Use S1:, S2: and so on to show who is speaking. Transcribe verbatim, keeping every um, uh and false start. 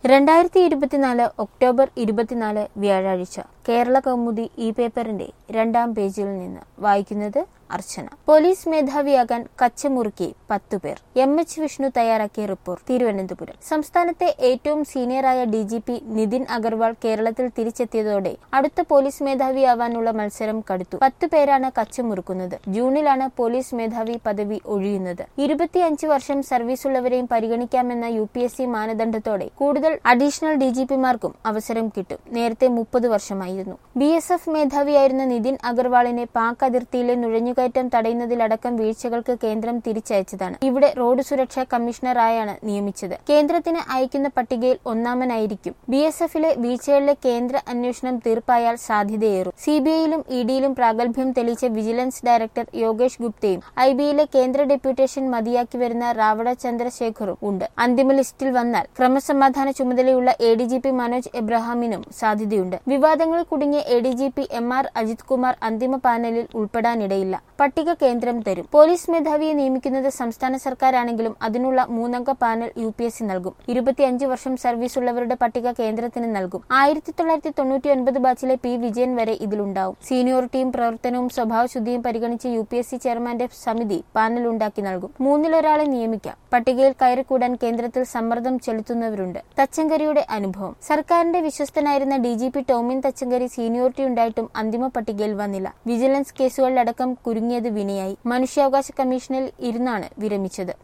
S1: രണ്ടായിരത്തി ഇരുപത്തിനാല് ഒക്ടോബർ ഇരുപത്തിനാല് വ്യാഴാഴ്ച കേരള കൗമുദി ഈ പേപ്പറിന്റെ രണ്ടാം പേജിൽ നിന്ന് വായിക്കുന്നത് അർച്ചന. പോലീസ് മേധാവിയാകാൻ കച്ചമുറുക്കി പത്തുപേർ. എം എച്ച് വിഷ്ണു തയ്യാറാക്കിയ റിപ്പോർട്ട്. തിരുവനന്തപുരം. സംസ്ഥാനത്തെ ഏറ്റവും സീനിയറായ D G P Nitin Agarwal കേരളത്തിൽ തിരിച്ചെത്തിയതോടെ അടുത്ത പോലീസ് മേധാവിയാവാനുള്ള മത്സരം കടുത്തു. പത്തു പേരാണ് കച്ചമുറുക്കുന്നത്. ജൂണിലാണ് പോലീസ് മേധാവി പദവി ഒഴിയുന്നത്. ഇരുപത്തിയഞ്ച് വർഷം സർവീസുള്ളവരെയും പരിഗണിക്കാമെന്ന യു പി എസ് സി മാനദണ്ഡത്തോടെ കൂടുതൽ അഡീഷണൽ ഡി ജി പിമാർക്കും അവസരം കിട്ടും. നേരത്തെ മുപ്പത് വർഷമായിരുന്നു. ബി എസ് എഫ് മേധാവിയായിരുന്ന നിതിൻ അഗർവാളിനെ പാക് അതിർത്തിയിലെ നുഴഞ്ഞുകയറ്റം തടയുന്നതിലടക്കം വീഴ്ചകൾക്ക് കേന്ദ്രം തിരിച്ചയച്ചതാണ്. ഇവിടെ റോഡ് സുരക്ഷാ കമ്മീഷണറായാണ് നിയമിച്ചത്. കേന്ദ്രത്തിന് അയക്കുന്ന പട്ടികയിൽ ഒന്നാമനായിരിക്കും. ബി എസ് എഫിലെ വീഴ്ചകളിലെ കേന്ദ്ര അന്വേഷണം തീർപ്പായാൽ സാധ്യതയേറും. സി ബി ഐയിലും ഇ ഡിയിലും പ്രാഗൽഭ്യം തെളിയിച്ച വിജിലൻസ് ഡയറക്ടർ യോഗേഷ് ഗുപ്തയും ഐ ബിയിലെ കേന്ദ്ര ഡെപ്യൂട്ടേഷൻ മതിയാക്കി വരുന്ന റാവഡ ചന്ദ്രശേഖറും ഉണ്ട്. അന്തിമ ലിസ്റ്റിൽ വന്നാൽ ക്രമസമാധാന ചുമതലയുള്ള A D G P Manoj എബ്രഹാമിനും സാധ്യതയുണ്ട്. വിവാദങ്ങളിൽ കുടുങ്ങിയ A D G P M R Ajith Kumar അന്തിമ പാനലിൽ ഉൾപ്പെടാനിടയില്ല. പട്ടിക കേന്ദ്രം തരും. പോലീസ് മേധാവിയെ നിയമിക്കുന്നത് സംസ്ഥാന സർക്കാരാണെങ്കിലും അതിനുള്ള മൂന്നംഗ panel U P S C നൽകും. ഇരുപത്തിയഞ്ച് വർഷം സർവീസ് ഉള്ളവരുടെ പട്ടിക കേന്ദ്രത്തിന് നൽകും. ആയിരത്തി തൊള്ളായിരത്തി തൊണ്ണൂറ്റി ഒൻപത് ബാച്ചിലെ പി വിജയൻ വരെ ഇതിലുണ്ടാവും. സീനിയോറിറ്റിയും പ്രവർത്തനവും സ്വഭാവശുദ്ധിയും പരിഗണിച്ച് യു പി എസ് സി ചെയർമാന്റെ സമിതി പാനൽ ഉണ്ടാക്കി നൽകും. മൂന്നിലൊരാളെ നിയമിക്കാം. പട്ടികയിൽ കയറിക്കൂടാൻ കേന്ദ്രത്തിൽ സമ്മർദ്ദം ചെലുത്തുന്നവരുണ്ട്. തച്ചങ്കരിയുടെ അനുഭവം. സർക്കാരിന്റെ വിശ്വസ്തനായിരുന്ന D G P Tomin Thachankary സീനിയോറിറ്റി ഉണ്ടായിട്ടും അന്തിമ പട്ടികയിൽ വന്നില്ല. വിജിലൻസ് കേസുകളിലടക്കം കുരുങ്ങിയത് വിനയായി. മനുഷ്യാവകാശ കമ്മീഷനിൽ ഇരുന്നാണ് വിരമിച്ചത്.